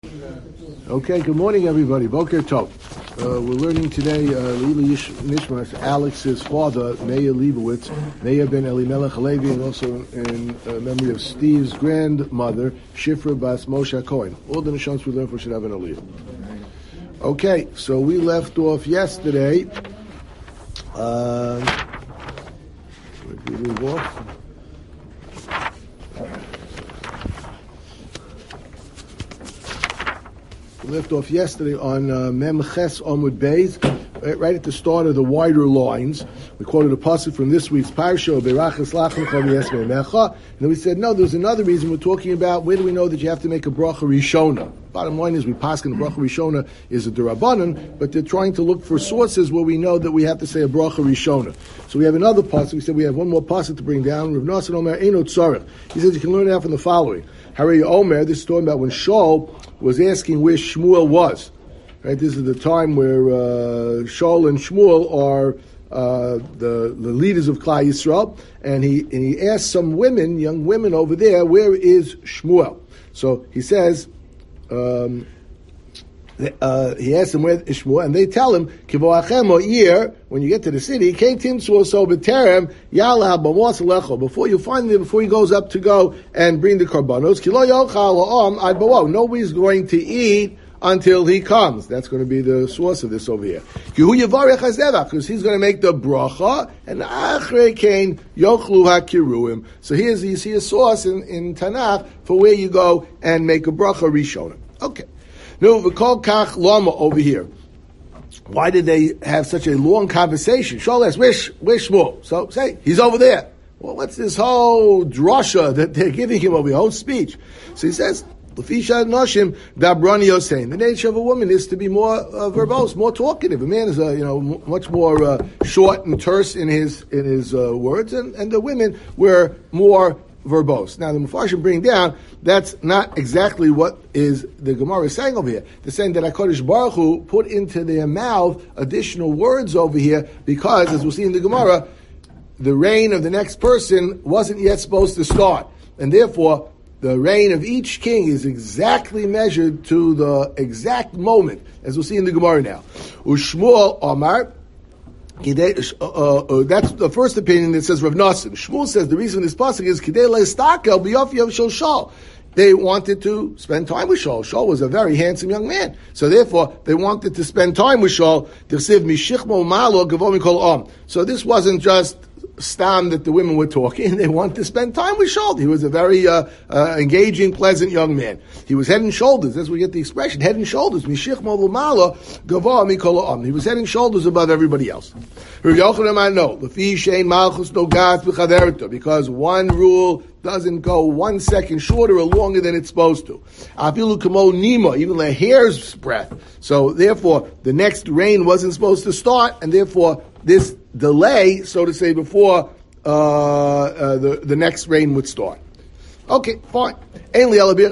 Okay, good morning, everybody. Boker Tov. We're learning today Lili Nishmas, Alex's father, Meir Leibowitz, Meir ben Elimelech Halevi, and also in memory of Steve's grandmother, Shifra Bas Moshe Cohen. All the Nishans we learned for should have an Aliyah. Okay, so we left off yesterday. Where did we leave off? We left off yesterday on Mem Ches Amud Beis, right at the start of the wider lines. We quoted a passage from this week's Parsha, Berachas Lachem Chol Yesmei Mecha, and then we said, no, there's another reason we're talking about. Where do we know that you have to make a bracha rishona? Bottom line is we paskin the bracha rishona is a derabanan, but they're trying to look for sources where we know that we have to say a bracha rishona. So we have another passage. We said we have one more passage to bring down. Rav Nosson Omer Eino Tzarech. He says you can learn it out from the following. Harei Omer, this is talking about when Shaul was asking where Shmuel was. Right, this is the time where Shaul and Shmuel are the leaders of Klal Yisrael, and he asked some women, young women over there, where is Shmuel? So he says, he asked them where is Shmuel, and they tell him, Kivoachem o'ir, when you get to the city, before you find him, before he goes up to go and bring the karbanos, nobody's going to eat until he comes. That's going to be the source of this over here. Because he's going to make the bracha, and achrei kain yochlu hakiruim. So you see a source in Tanakh for where you go and make a bracha rishona. Okay. Now, v'kol kach lama over here. Why did they have such a long conversation? Shaul asks, where's Shmuel? So say, he's over there. Well, what's this whole drasha that they're giving him over here, whole speech? So he says, L'fisha noshim dabrani yosein. The nature of a woman is to be more verbose, more talkative. A man is, much more short and terse in his words, and the women were more verbose. Now, the Mepharshim bring down, that's not exactly what is the Gemara is saying over here. They're saying that HaKadosh Baruch Hu put into their mouth additional words over here because, as we'll see in the Gemara, the reign of the next person wasn't yet supposed to start. And therefore, the reign of each king is exactly measured to the exact moment, as we'll see in the Gemara now. Ushmuel Omar, that's the first opinion that says Rav Nosson. Shmuel says the reason this pasuk is Kidei le'stakel b'yofi of Shaul. They wanted to spend time with Shaul. Shaul was a very handsome young man, so therefore they wanted to spend time with Shaul. So this wasn't just stam that the women were talking. They wanted to spend time with Shaul. He was a very engaging, pleasant young man. He was head and shoulders. That's where we get the expression, head and shoulders. He was head and shoulders above everybody else. Because one rule doesn't go 1 second shorter or longer than it's supposed to. Even a hair's breadth. So therefore, the next reign wasn't supposed to start, and therefore this delay, so to say, before the next reign would start. Okay, fine. We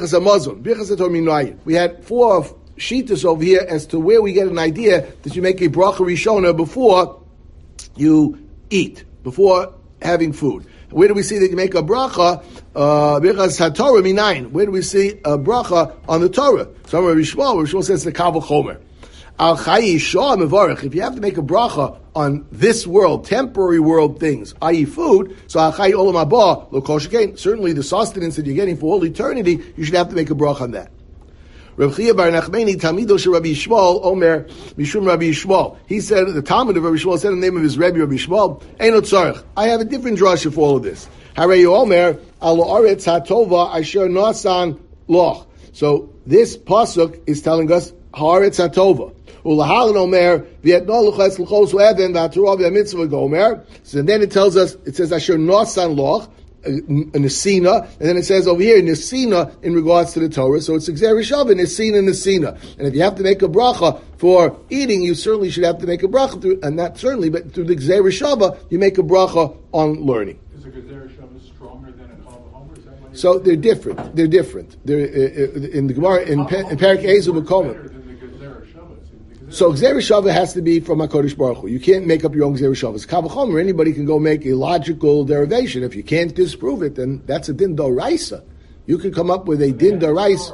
had 4 shitas over here as to where we get an idea that you make a bracha rishona before you eat, before having food. Where do we see that you make a bracha? Birchas HaTorah minayin. Where do we see a bracha on the Torah? So Rabbi Shmuel says the Kal V'chomer. Al chayi shah mevarich. If you have to make a bracha on this world, temporary world things, i.e. food, so al chayi olam haba lo kol shekain. Certainly the sustenance that you're getting for all eternity, you should have to make a bracha on that. Rav Chia bar Nachmani, Talmido shel Rabbi Yishmael, Omer Mishum Rabbi Yishmael. He said, the Talmud of Rabbi Yishmael said in the name of his Rebbe, Rabbi Yishmael, Eino tzarech. I have a different drasha for all of this. Harei Omer, Al Oretz HaTova Asher Nasan Loch. So this pasuk is telling us Haaretz HaTova. Ulahalan Omer, V'yetno Luchas Luchos U'eden V'aturah V'yamitzvah Gomer. So then it tells us, it says Asher Nasan Loch, Nesina, and then it says over here Nesina in regards to the Torah. So it's Gzei Rishava, Nesina. And if you have to make a bracha for eating, you certainly should have to make a bracha through, and not certainly, but through the Gzei Rishava, you make a bracha on learning. Is the Gzei Rishava stronger than a Kal V'chomer? So they're different. They're in the Gemara in Perek Ezu B'Komer. So Gzei Rishava has to be from HaKadosh Baruch Hu. You can't make up your own Gzei Rishava. It's Kal V'chomer. Anybody can go make a logical derivation. If you can't disprove it, then that's a din d'oraisa. You can come up with a din d'oraisa.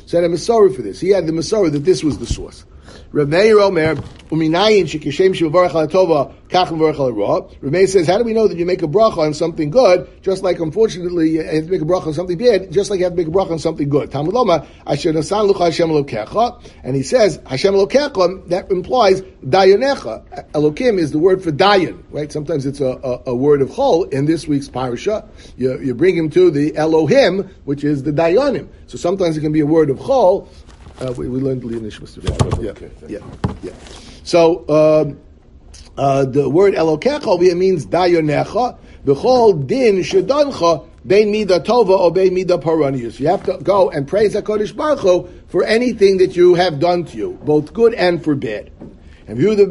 So had a Masorah for this. He had the Masorah that this was the source. Rav Meir Omer, Uminayin shekishem shevarach al tova kach mevarach al ra. Rav Meir says, how do we know that you make a bracha on something good, just like unfortunately you have to make a bracha on something bad, just like you have to make a bracha on something good? Talmud Loma, Asher nasan lucha Hashem Elokecha, and he says Hashem Elokecha, that implies dayanecha. Elokim is the word for dayan, right? Sometimes it's a word of chol. In this week's parasha, you bring him to the Elohim, which is the dayanim. So sometimes it can be a word of chol. We learned the initial. Yeah. So the word Elokecha over here means dayonecha. B'chol din shedoncha bein mida tova or bein mida paranius. You have to go and praise HaKadosh Baruch Hu for anything that you have done to you, both good and for bad. And again,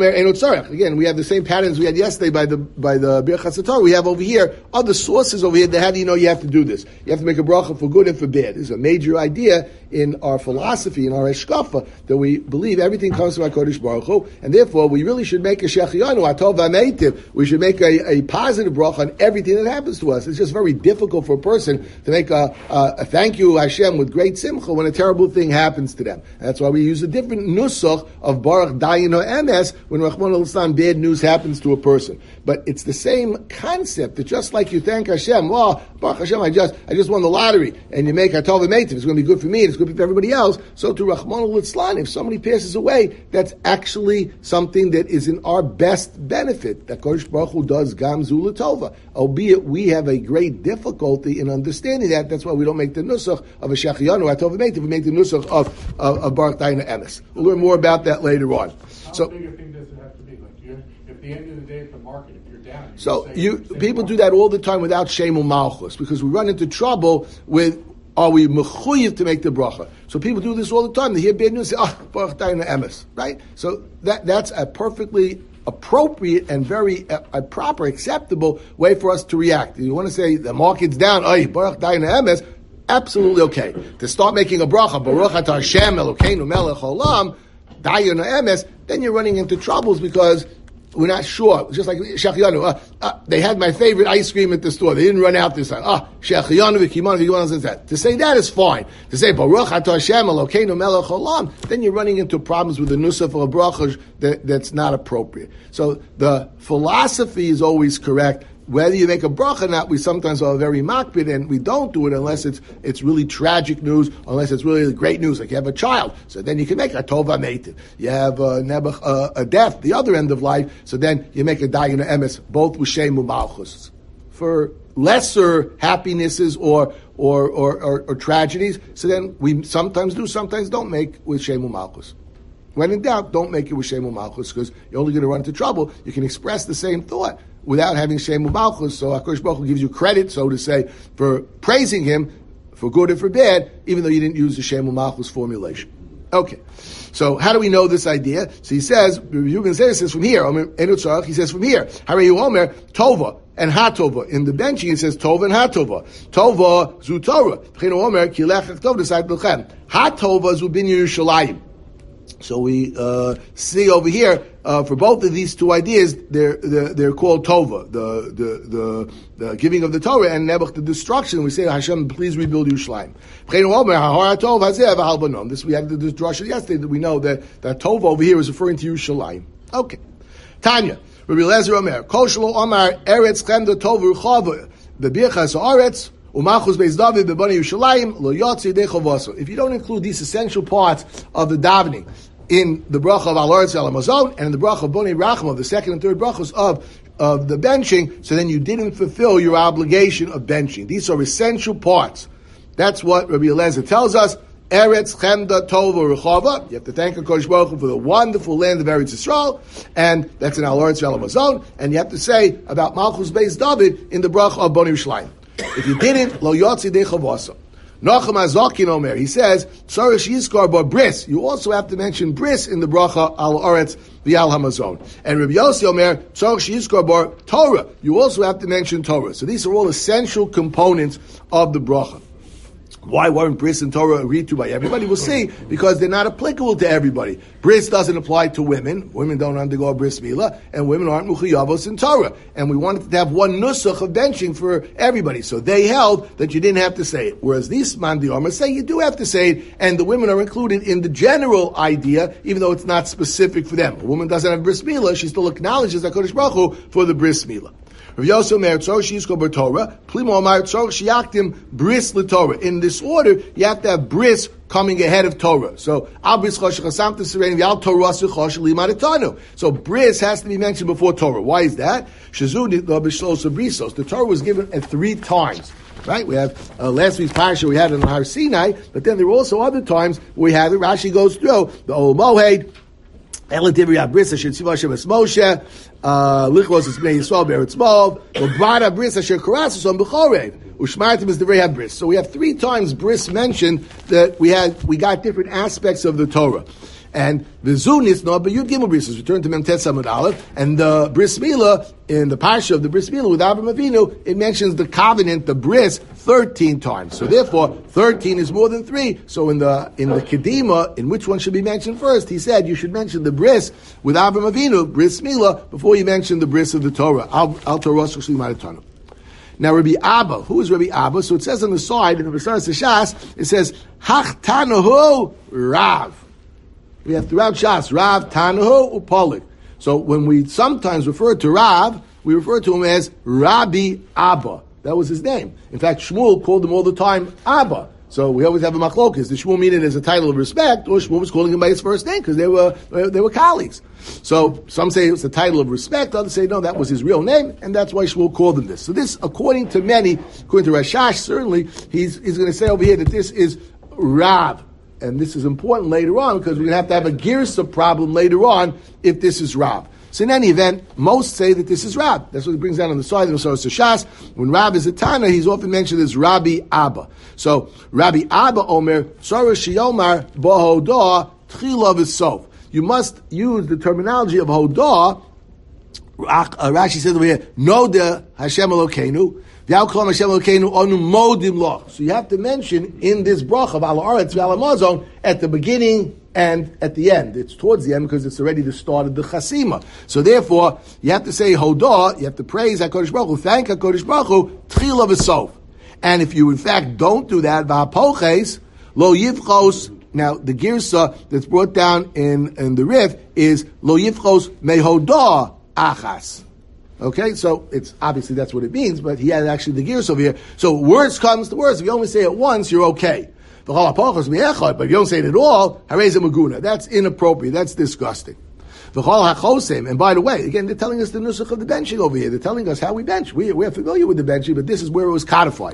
we have the same patterns we had yesterday by the Birchas Torah. We have over here other sources over here that how do you know you have to do this? You have to make a bracha for good and for bad. This is a major idea in our philosophy, in our eshkafa, that we believe everything comes from HaKadosh Baruch Hu, and therefore we really should make a shechianu, atov v'ameitiv. We should make a positive bracha on everything that happens to us. It's just very difficult for a person to make a thank you Hashem with great simcha when a terrible thing happens to them. And that's why we use a different nusach of Baruch Dayan or MS when Rahman al-Islam bad news happens to a person. But it's the same concept that just like you thank Hashem, Baruch Hashem, I just won the lottery, and you make atov v'ameitiv, it's going to be good for me, it's good for everybody else. So to Rahman al-Islam, if somebody passes away, that's actually something that is in our best benefit. That Kodesh Baruch Hu does gam zu l'tova. Albeit we have a great difficulty in understanding that. That's why we don't make the nusach of a shechianu atov v'ameitiv. We make the nusach of Baruch Dayan Emes. We'll learn more about that later on. How big a thing does it have to be? Like at the end of the day, at the market, if you're down, people do that all the time without shemu malchus, because we run into trouble with, are we mechuyev to make the bracha? So people do this all the time. They hear bad news, say, Baruch Dayan Emes, right? So that's a perfectly appropriate and very a proper, acceptable way for us to react. If you want to say the market's down, Baruch Dayan Emes, absolutely okay. To start making a bracha, Baruch Atah Hashem Elokeinu Melech Olam, Dayan Emes, then you're running into troubles because we're not sure. Just like Shechianu, they had my favorite ice cream at the store. They didn't run out this time. Shechianu v'kimanu says that. To say that is fine. To say Baruch Atah Hashem Elokeinu Melech Olam, then you're running into problems with the nusach or bracha that's not appropriate. So the philosophy is always correct. Whether you make a bracha or not, we sometimes are very makpid, and we don't do it unless it's really tragic news, unless it's really great news, like you have a child. So then you can make a tov v'ameitiv. You have a death, the other end of life, so then you make a dayan emes, both with shemu malchus. For lesser happinesses or tragedies, so then we sometimes do, sometimes don't make with shemu malchus. When in doubt, don't make it with shemu malchus, because you're only going to run into trouble. You can express the same thought without having shemu malchus. So HaKadosh Baruch Hu gives you credit, so to say, for praising him for good and for bad, even though you didn't use the shemu malchus formulation. Okay, so how do we know this idea? So he says, Reuben says from here. He says from here. Harayu Omer Tova and Hatova. In the benching it says Tova and Hatova. Tova zu Torah. Omer Kilech Tov Desai B'Lechem. Hatova zu bin Yerushalayim. So we see over here for both of these two ideas, they're called Tova, the giving of the Torah, and Nebuch, the destruction. We say, Hashem, please rebuild Yerushalayim. This we had the drasha yesterday that we know that Tova over here is referring to Yerushalayim. Okay, Tanya, Rabbi Eliezer Omer, Kol Shelo Omar Eretz Chemda Tov Ruchava Bebirchas Haaretz. If you don't include these essential parts of the davening in the bracha of Al Haaretz Al Hamazon and in the bracha of Bonei Rachma, the second and third brachos of the benching, so then you didn't fulfill your obligation of benching. These are essential parts. That's what Rabbi Eliezer tells us. Eretz Chemda Tova Rechava. You have to thank HaKadosh Baruch Hu for the wonderful land of Eretz Yisrael, and that's in Al Haaretz Al Hamazon. And you have to say about Malchus Beis David in the bracha of Bonei Yerushalayim. If you didn't, lo yotzi de chavasa. Nachum Azakin Omer, he says, Sarish Yizkar bar bris. You also have to mention bris in the bracha al Haaretz v'al Hamazon. And Rabbi Yossi Omer, Sarish Yizkar bar Torah. You also have to mention Torah. So these are all essential components of the bracha. Why weren't bris and Torah agreed to by everybody? We'll see, because they're not applicable to everybody. Bris doesn't apply to women. Women don't undergo bris milah, and women aren't muchiyavos in Torah. And we wanted to have one nusach of benching for everybody. So they held that you didn't have to say it. Whereas these man diarma say you do have to say it, and the women are included in the general idea, even though it's not specific for them. A woman doesn't have bris milah, she still acknowledges HaKadosh Baruch Hu for the bris milah. In this order, you have to have bris coming ahead of Torah. So, so bris has to be mentioned before Torah. Why is that? The Torah was given at 3 times. Right? We have last week's parasha we had in Har Sinai, but then there were also other times where we have it. Rashi goes through the Ol Moed, Eladivri Bris Asher Tziva Hashem Es Moshe, Lichvos Es Bnei Yisrael Be'eretz Moav, U'Bara Bris Asher Karasus On B'chorev, U'Shmartim Es Divrei HaBris. So we have 3 times bris mentioned that we got different aspects of the Torah. And the Zunis, no, but Yud Gimel Bris, return to Memtet Samud Aleph, and the Bris Milah, in the Parsha of the Bris Milah with Avraham Avinu, it mentions the covenant, the Bris, 13 times. So therefore, 13 is more than 3. So in the Kedima, in which one should be mentioned first, he said you should mention the Bris with Avraham Avinu, Bris Milah, before you mention the Bris of the Torah. Al Torah Shli Maratanu. Now, Rabbi Abba, who is Rabbi Abba? So it says on the side, in the Besaras Shas, it says, Hach Tanahu Rav. We have throughout Shas, Rav, Tanahu, Upolik. So when we sometimes refer to Rav, we refer to him as Rabbi Abba. That was his name. In fact, Shmuel called him all the time Abba. So we always have a machlokes. Did Shmuel mean it as a title of respect, or Shmuel was calling him by his first name because they were colleagues? So some say it's a title of respect, others say no, that was his real name, and that's why Shmuel called him this. So this, according to many, according to Rashash, certainly, he's going to say over here that this is Rav. And this is important later on because we're going to have a Girsa problem later on if this is Rav. So in any event, most say that this is Rav. That's what it brings down on the side of the Besaras Shas. When Rav is a Tana, he's often mentioned as Rabbi Abba. So Rabbi Abba Omer, Tzara Shiyomar Bohodah Tchila V'Sof. You must use the terminology of Hodah. Rashi said over here, Noda Hashem Elokeinu. So you have to mention in this bracha of Al Haaretz Ve'al Hamazon at the beginning and at the end. It's towards the end because it's already the start of the Chasima. So therefore, you have to say Hodah, you have to praise HaKadosh Baruch Hu, thank HaKadosh Baruch Hu, Tchila V'Sof. And if you in fact don't do that, V'apoches, Lo Yivchos, now the Girsa that's brought down in the Rif is Lo Yivchos Mehodah Achas. Okay, so it's obviously that's what it means, but he had actually the gears over here. So words comes to words. If you only say it once, you're okay. But if you don't say it at all, hareza maguna. That's inappropriate. That's disgusting. And by the way, again, they're telling us the nusach of the benching over here. They're telling us how we bench. We're familiar with the benching, but this is where it was codified.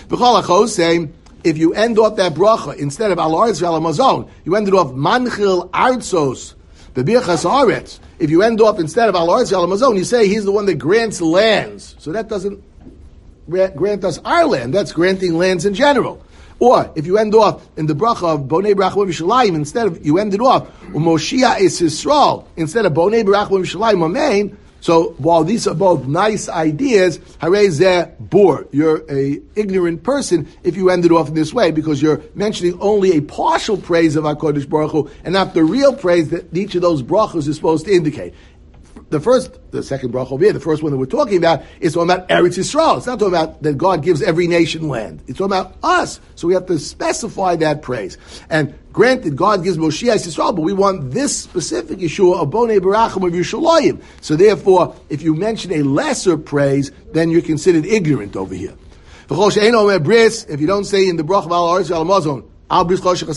If you end off that bracha, instead of al haaretz ve'al hamazon, you ended off manchil artzos b'birchas haaretz. If you end off instead of al haaretz ve'al hamazon, you say he's the one that grants lands. So that doesn't grant us our land. That's granting lands in general. Or if you end off in the bracha of Bonei Barachim Yishalayim, instead of you ended off Umoshia is Yisrael instead of Bonei Barachim Yishalayim Amen. So while these are both nice ideas, Harei Zeh Bor, you're a ignorant person if you ended off in this way because you're mentioning only a partial praise of HaKadosh Baruch Hu and not the real praise that each of those brachos is supposed to indicate. The second bracha over here, the first one that we're talking about, is talking about Eretz Yisrael. It's not talking about that God gives every nation land. It's talking about us. So we have to specify that praise. And granted, God gives Moshe Yisrael, but we want this specific Yeshua of Bonei Barachim of Yerushalayim. So therefore, if you mention a lesser praise, then you're considered ignorant over here. If you don't say in the bracha of Al Haaretz Ve'al Hamazon, if you don't say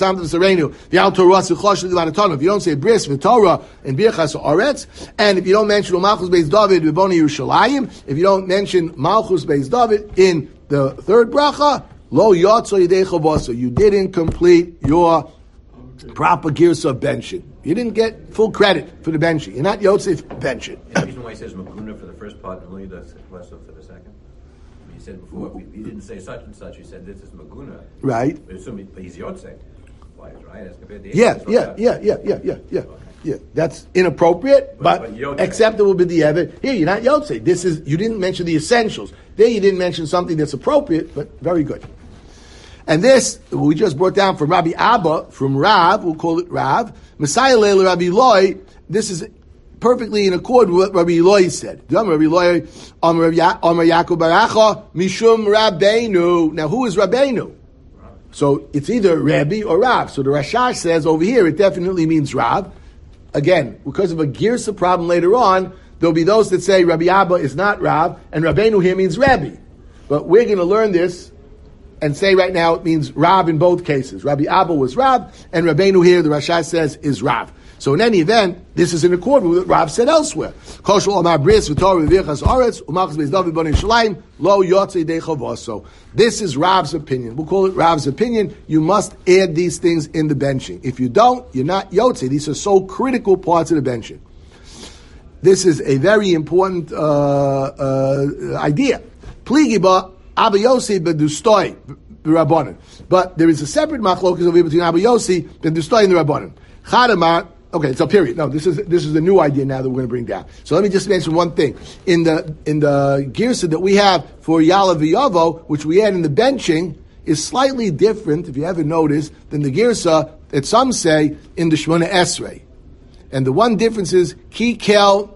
bris v'Torah and birchas haaretz, and if you don't mention Malchus Beis David v'Bonei Yerushalayim, if you don't mention Malchus Beis David in the third bracha, lo yotzo yidei chavoso, you didn't complete your proper gears of benching. You didn't get full credit for the benching. You're not yotzei benching. The reason why he says maguna for the first part and only does lesser for the second. He said before, he didn't say such and such. He said this is maguna. Right. But he's yotzei. Right? As compared to Yeah. Yeah, that's inappropriate, but acceptable with the evidence. Here, you're not yotzei. You didn't mention the essentials. There, you didn't mention something that's appropriate, but very good. And this, we just brought down from Rabbi Abba, from Rav, we'll call it Rav, Messiah Leil Rabbi Eloi, this is perfectly in accord with what Rabbi Eloi said. Rabbi Eloi, Amar Yaakov Baracha, Mishum Rabbeinu. Now, who is Rabbeinu? So, it's either Rabbi or Rav. So, the Rashash says over here, it definitely means Rav. Again, because of a Girsa problem later on, there'll be those that say Rabbi Abba is not Rav, and Rabbeinu here means Rabbi. But we're going to learn this and say right now it means Rav in both cases. Rabbi Abba was Rav, and Rabbeinu here, the Rashash says, is Rav. So in any event, this is in accord with what Rav said elsewhere. So this is Rav's opinion. We'll call it Rav's opinion. You must add these things in the benching. If you don't, you're not Yotze. These are so critical parts of the benching. This is a very important idea. Pligiba Abba Yossi bedustoi b'Rabbanan. But there is a separate machlokas over here between Abba Yossi bedustoi and the Rabbanan. Chadamar. Okay, it's a period. No, this is a new idea now that we're going to bring down. So let me just mention one thing. In the girsa that we have for Yala v'Yavo, which we add in the benching, is slightly different, if you haven't noticed, than the girsa that some say in the Shmona Esrei. And the one difference is Ki Kel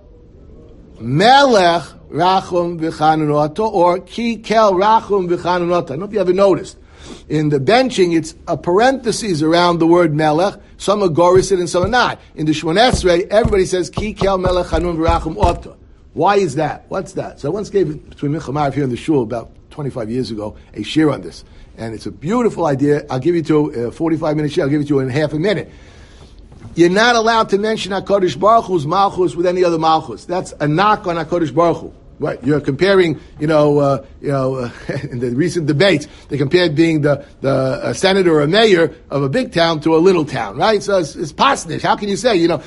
Melech Rachum V'Chanunoto or Ki Kel Rachum V'Chanunoto. I don't know if you ever noticed. In the benching, it's a parenthesis around the word Melech. Some are Gorisid and some are not. In the Shmona Esrei, everybody says Ki Kel Melech Chanun V'Rachum Oto. Why is that? What's that? So I once gave, between Mincha Ma'ariv here in the shul about 25 years ago, a shir on this. And it's a beautiful idea. I'll give you to a 45-minute shir. I'll give it to you in half a minute. You're not allowed to mention HaKadosh Baruch Hu's Malchus with any other Malchus. That's a knock on HaKadosh Baruch Hu. Right, you're comparing, in the recent debates, they compared being the senator or mayor of a big town to a little town, right? So it's pasnish. How can you say, you're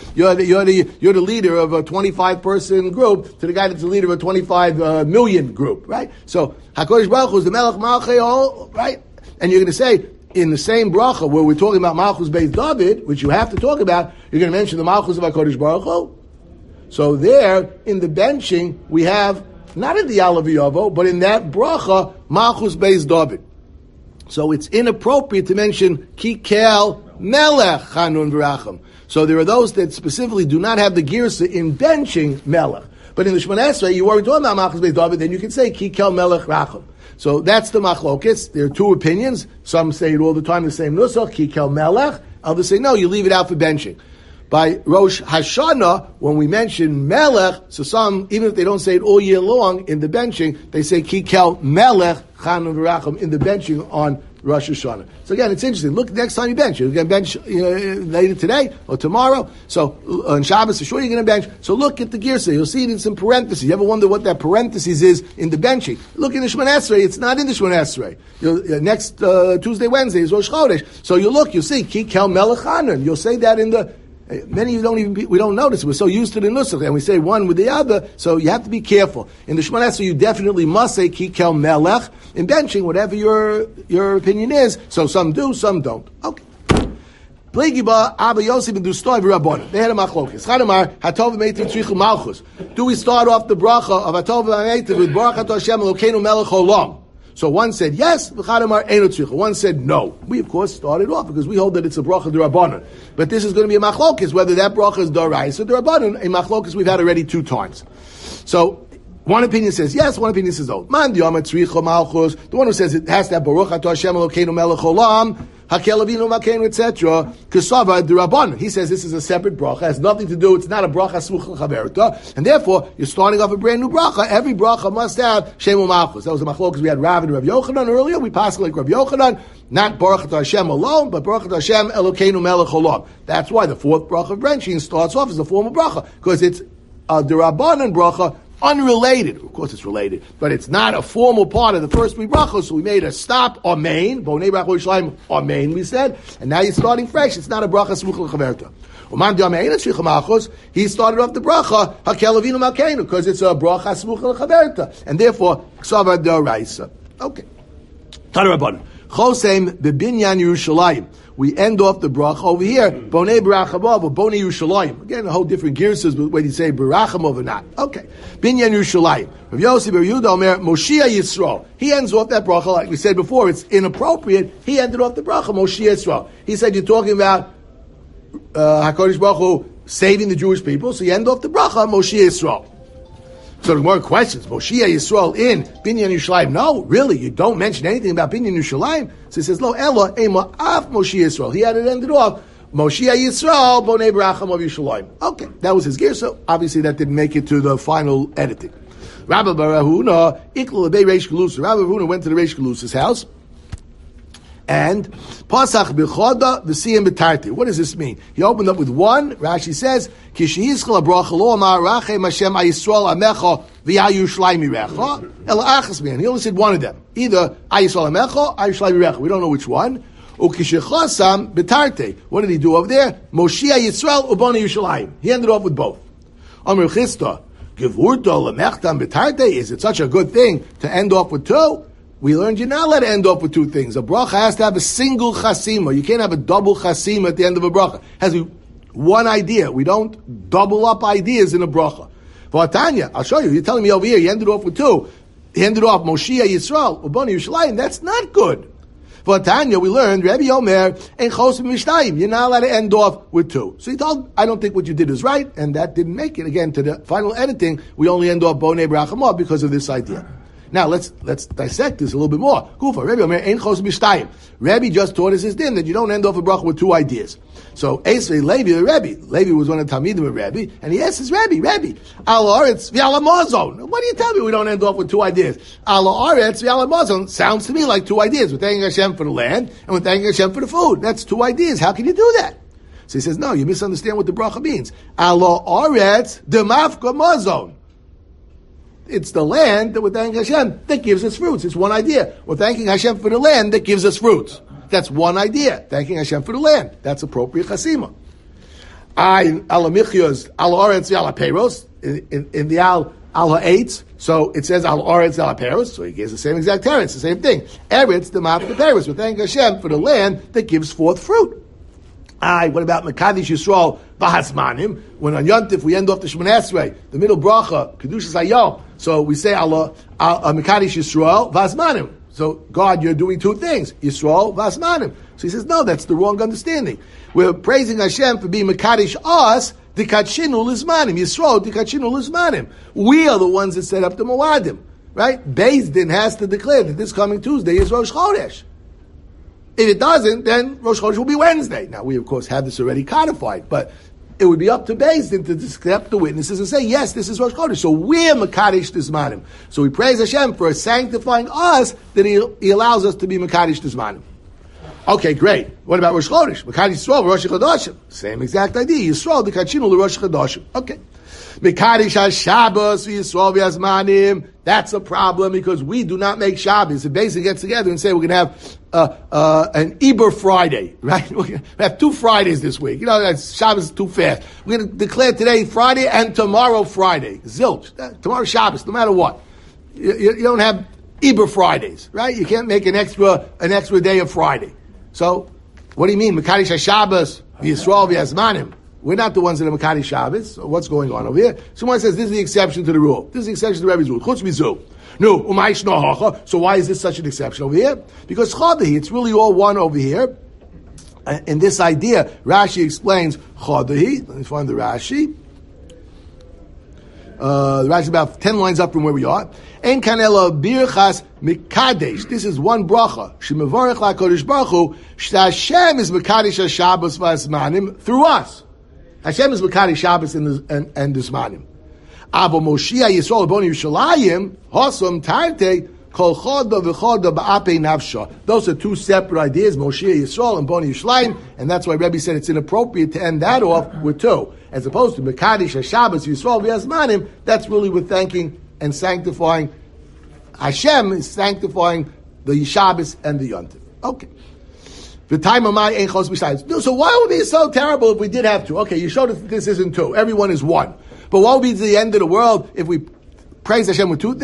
the leader of a 25-person group to the guy that's the leader of a 25 million group, right? So HaKadosh Baruch Hu is the Melech Malchei, right? And you're going to say, in the same bracha where we're talking about Malchus Beis David, which you have to talk about, you're going to mention the Malchus of HaKadosh Baruch Hu. So there, in the benching, we have, not in the Yalav Yavo, but in that bracha, Malchus Beis David. So it's inappropriate to mention Ki Kel Melech Chanun V'Rachum. So there are those that specifically do not have the girsa in benching Melech. But in the Shmona Esrei, you already talking about Malchus Beis David, then you can say Ki Kel Melech Rachum. So that's the machlokes. There are two opinions. Some say it all the time, the same nusach, Ki Kel Melech. Others say, no, you leave it out for benching. By Rosh Hashanah, when we mention Melech, so some, even if they don't say it all year long in the benching, they say Ki Kel Melech Chanun V'Rachum in the benching on Rosh Hashanah. So again, it's interesting. Look, next time you bench, you're going to bench later today or tomorrow. So on Shabbos, for sure you're going to bench. So look at the girsa. You'll see it in some parentheses. You ever wonder what that parentheses is in the benching? Look in the Shmona Esrei. It's not in the Shmona Esrei. Next Tuesday, Wednesday is Rosh Chodesh. So you look, you'll see Ki Kel Melech Chanun. You'll say that in the. Many of you we don't notice. We're so used to the nusach, and we say one with the other, so you have to be careful. In the Shmona Esrei, you definitely must say Ki Kel Melech. In benching, whatever your opinion is, so some do, some don't. Okay. Plegiba Abba Yossi ben Dustoi v'Rabbanan. They had a machlokes. Chadamar Hatov v'Meitiv Tzrichu Malchus. Do we start off the bracha of Hatov v'Meitiv with Baruch Atah Hashem Elokeinu Melech Olam? So one said yes, one said no. We of course started off because we hold that it's a bracha d'Rabbanan. But this is going to be a machlokes, whether that bracha is d'oraisa or d'Rabbanan, a machlokes we've had already 2 times. So one opinion says yes, one opinion says no. Man diyama tzricha malchus, the one who says it has to have Baruch Atah Hashem Elokeinu Melech Olam, Hakel Avinu Malkeinu, etc. Kesava d'Rabbanan. He says this is a separate bracha, has nothing to do. It's not a bracha smuch l'chaverta, and therefore you're starting off a brand new bracha. Every bracha must have Shem u'Malchus. That was the machlokes we had Rav and Rav Yochanan earlier. We passed like Rav Yochanan, not Baruch Atah Hashem alone, but Baruch Atah Hashem Elokeinu Melech Olam. That's why the 4th bracha of benching starts off as a formal bracha, because it's a d'Rabbanan bracha. Unrelated. Of course it's related, but it's not a formal part of the first 3 brachos, so we made a stop, amen, bonei brachot Yishlaim, amen, we said, and now you're starting fresh. It's not a bracha smuch l'chaverta. He started off the bracha, Hakel Avinu Malkeinu, because it's a bracha smuch l'chaverta, and therefore, ksavar d'oraisa. Okay. Tana Rabbanan. Chosem bebinyan Yerushalayim. we end off the bracha over here, Bonei Barachamov or Bonei Yerushalayim. Again, a whole different gears whether you say Barachamov or not. Okay. Binyan Yerushalayim. Rav Yossi Bar Yehuda Omer, Moshiach Yisrael. He ends off that bracha, like we said before, it's inappropriate. He ended off the bracha, Moshiach Yisrael. He said, you're talking about HaKadosh Baruch Hu saving the Jewish people, so you end off the bracha, Moshiach Yisrael. So the more questions, Moshiach Yisrael in Binyan Yerushalayim. No, really, you don't mention anything about Binyan Yerushalayim. So he says, Lo Ella Ema Af Moshiach Yisrael. He had it ended off, Moshiach Yisrael, Bonei Baracham of Yerushalayim. Okay, that was his gear, so obviously that didn't make it to the final editing. Rabbi Barahuna, Ikla Lebei Reish Galusa. Rabbi Barahuna went to the Reish Galusa's house, and Pasach B'choda V'siyim B'tarti. What does this mean? He opened up with one. Rashi says, Kishi Yizchel Abracha Lo Amar Rachem Hashem Ayisrael Amecha V'Yayu Shleimi Recha El Achas Man. He only said one of them. Either Ayisrael Amecha, Ayu Shleimi Recha. We don't know which one. Ukishechasam B'tarti. What did he do over there? Moshiach Yisrael Uboni Yerushalayim. He ended off with both. Amr Chista Gevurto Lemechtam B'tarti. Is it such a good thing to end off with two? We learned you're not allowed to end off with two things. A bracha has to have a single chasima. You can't have a double chasima at the end of a bracha. It has to be one idea. We don't double up ideas in a bracha. For Tanya, I'll show you. You're telling me over here, you ended off with two. He ended off Moshiach Yisrael, Uboni Yerushalayim. That's not good. For Tanya, we learned, Rabbi Omer, and Chosim Mishtayim. You're not allowed to end off with two. So he told, I don't think what you did is right, and that didn't make it. Again, to the final editing, we only end off Bonei Barachamah because of this idea. Now let's dissect this a little bit more. Kufa, Rabbi Omer, ein chos mishtayim. Rabbi just taught us his din that you don't end off a bracha with two ideas. So Esvei Levi, the Rabbi. Levi was one of the Talmidim of Rabbi, and he asked his Rabbi, Al Aretz v'Al Mazon. What do you tell me we don't end off with two ideas? Al Aretz v'Al Mazon sounds to me like two ideas. We're thanking Hashem for the land, and we're thanking Hashem for the food. That's two ideas. How can you do that? So he says, no, you misunderstand what the bracha means. Al Aretz demafka Mazon. It's the land that we're thanking Hashem that gives us fruits. It's one idea. We're thanking Hashem for the land that gives us fruits. That's one idea. Thanking Hashem for the land. That's appropriate chasima. Alamichios, al oretz al peros in the al ha'etz. So it says al oretz al peros. So he gives the same exact term. It's the same thing. Eretz the ma'af the peros. We're thanking Hashem for the land that gives forth fruit. What about Mekadesh Yisrael Bahasmanim? When on Yontif we end off the Shmoneh Esrei, the middle bracha, Kedushas Hayom. So we say Allah Mekadesh Yisrael Bahasmanim. So God, you're doing two things, Yisrael Bahasmanim. So he says, no, that's the wrong understanding. We're praising Hashem for being Mekadesh us, Dikachinu Lizmanim. Yisrael Dikachinu Lizmanim. We are the ones that set up the Moadim, right? Beis Din has to declare that this coming Tuesday is Rosh Chodesh. If it doesn't, then Rosh Chodesh will be Wednesday. Now, we, of course, have this already codified, but it would be up to Beis Din to accept the witnesses and say, yes, this is Rosh Chodesh. So we're Mekadesh Dizmanim. So we praise Hashem for sanctifying us that He allows us to be Mekadesh Dizmanim. Okay, great. What about Rosh Chodesh? Mekadesh Yisrael, Rosh Chodesh. Same exact idea. Yisrael, the Kachinu, Rosh Chodesh. Okay. Mekadesh HaShabbos, Yisrael, V'Yazmanim. That's a problem because we do not make Shabbos. It basically gets together and say we're going to have an Eber Friday, right? We're going to have 2 Fridays this week. You know, that's Shabbos is too fast. We're going to declare today Friday and tomorrow Friday. Zilch. Tomorrow Shabbos, no matter what. You don't have Eber Fridays, right? You can't make an extra day of Friday. So, what do you mean? Mekadesh HaShabbos, Yisrael, V'Yazmanim. We're not the ones that are Mekadesh Shabbos. So what's going on over here? Someone says this is the exception to the rule. This is the exception to the Rebbe's rule. Chutz mizu. No, u'maish nohacha. So why is this such an exception over here? Because chadahi, it's really all one over here. In this idea, Rashi explains chadahi. Let me find the Rashi. The Rashi is about 10 lines up from where we are. En kanela birchas mikadesh. This is one bracha. Shemevarech la'kodesh baruch hu. Sh'Hashem is mekadesh HaShabbos v'Azmanim through us. Hashem is Mekadesh Shabbos and the Zmanim. Abo Moshiach Yisrael Boni Yerushalayim Hosam Tarte Kol Choda v'Choda Ba'apei Nafsha. Those are two separate ideas, Moshiach Yisrael and Boni Yerushalayim, and that's why Rebbe said it's inappropriate to end that off with two, as opposed to Mekadesh HaShabbos Yisrael v'Yazmanim. That's really with thanking and sanctifying. Hashem is sanctifying the Shabbos and the Yontif. Okay. The time of my ain't chos b'shayim. So why would it be so terrible if we did have two? Okay, you showed us that this isn't two. Everyone is one. But what would be the end of the world if we praise Hashem with two things?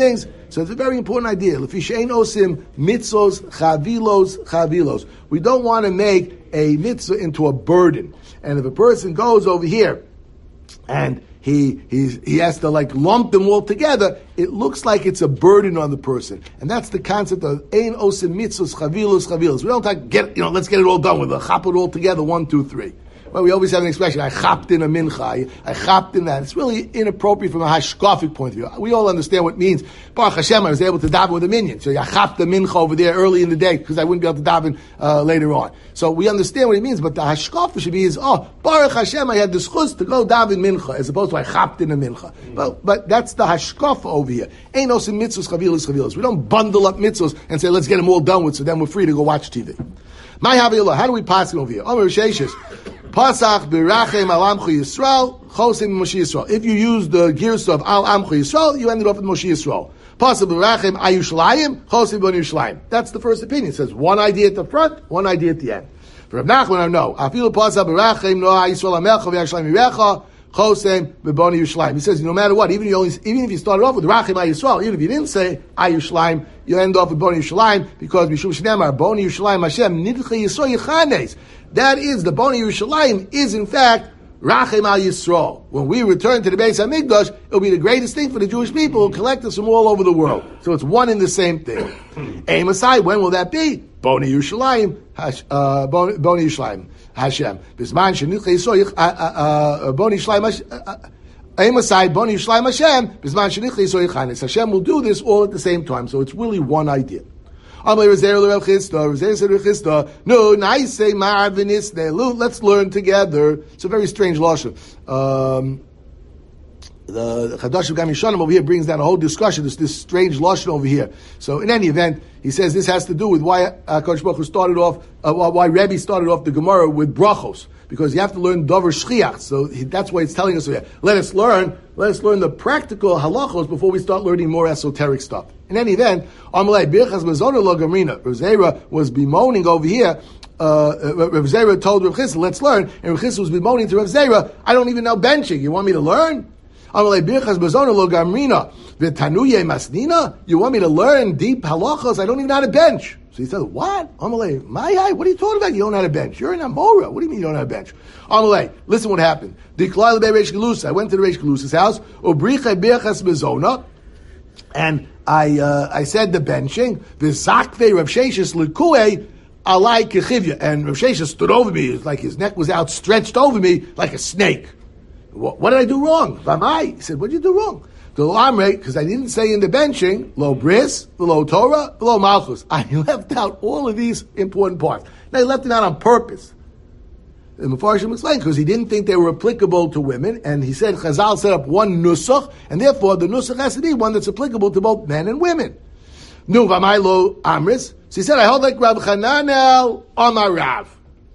So it's a very important idea. Lefi she'ein osim mitzvos chavilos. We don't want to make a mitzvah into a burden. And if a person goes over here and he has to like lump them all together, it looks like it's a burden on the person. And that's the concept of ein osim mitzvos chavilos. We don't let's get it all done with it. Chop it all together, 1, 2, 3. Well, we always have an expression, I chapped in a mincha, I chapped in that. It's really inappropriate from a hashkafic point of view. We all understand what it means. Baruch Hashem, I was able to daven with a minion. So I chapped the mincha over there early in the day because I wouldn't be able to daven later on. So we understand what it means, but the hashkafic should be Baruch Hashem, I had the schus to go daven mincha, as opposed to I chapped in a mincha. But that's the hashkafa over here. Ain't no mitzvahs chavilos. We don't bundle up mitzvahs and say, let's get them all done with, so then we're free to go watch TV. How do we pass it over here? Pasach birachem al amchu Yisrael, chosim Moshe Yisrael. If you use the gears of al amchu Yisrael, you ended up with Moshe Yisrael. Pasach birachem ayushlayim, chosim bon Yerushalayim. That's the first opinion. It says one idea at the front, one idea at the end. For Rav Nachman, no. Afilu pasach birachem no Yisrael amelcha v'yashlayim yirecha, chosim bon Yerushalayim. He says no matter what, even if you started off with rachem ayushlayim, even if you didn't say ayushlayim, you end off with bon Yerushalayim because mishum shnemar bon Yerushalayim Hashem nidchei Yisrael yichanes. That is, the Boni Yerushalayim is in fact Rachem al Yisrael. When we return to the Beis HaMikdash, it'll be the greatest thing for the Jewish people who collect us from all over the world. So it's one and the same thing. Aim aside, when will that be? Boni Yerushalayim, Boni Yerushalayim, Hashem. Bisman shenichei Yisrael, Boni Yerushalayim, Aim aside, Boni Yerushalayim Hashem, Bisman shenichei Yisrael Yichanes. Hashem will do this all at the same time. So it's really one idea. No, let's learn together. It's a very strange lashon. The Chadash of Gam Yishanim over here brings down a whole discussion. This strange lashon over here. So in any event, he says this has to do with why Kodesh Baruch Hu started off, why Rebbe started off the Gemara with brachos, because you have to learn davar shchiach. So that's why it's telling us here. Let us learn the practical halachos before we start learning more esoteric stuff. In any event, Amalei Birchas Mazona Lo Gamrina. Rav Zera was bemoaning over here. Rav Zera told Rav Chisda, let's learn. And Rav Chisda was bemoaning to Rav Zera, I don't even know benching. You want me to learn? Amalei Birchas Mazona Lo Gamrina. V'tanuye Masnina? You want me to learn deep halachos? I don't even know how to bench. So he said, what? Amalei, what are you talking about? You don't know how to bench. You're an Amora. What do you mean you don't know how to bench? Amalei, listen what happened. I went to the Reish Galusa's house. Ubricha Birchas Mazona. And I said the benching, v'zakvei Rav Sheshes l'kuei alai kechivya. And Rav Sheshes stood over me, it's like his neck was outstretched over me like a snake. What did I do wrong? V'amai? He said, what did you do wrong? Lo amrei, because I didn't say in the benching, lo bris, lo Torah, lo malchus. I left out all of these important parts. Now, I left it out on purpose. The Mefarshim explained, because he didn't think they were applicable to women, and he said Chazal set up one nusach, and therefore the nusach has to be one that's applicable to both men and women. Nu v'amai lo amris. So he said, I hold like Rav Chananel Amar Rav.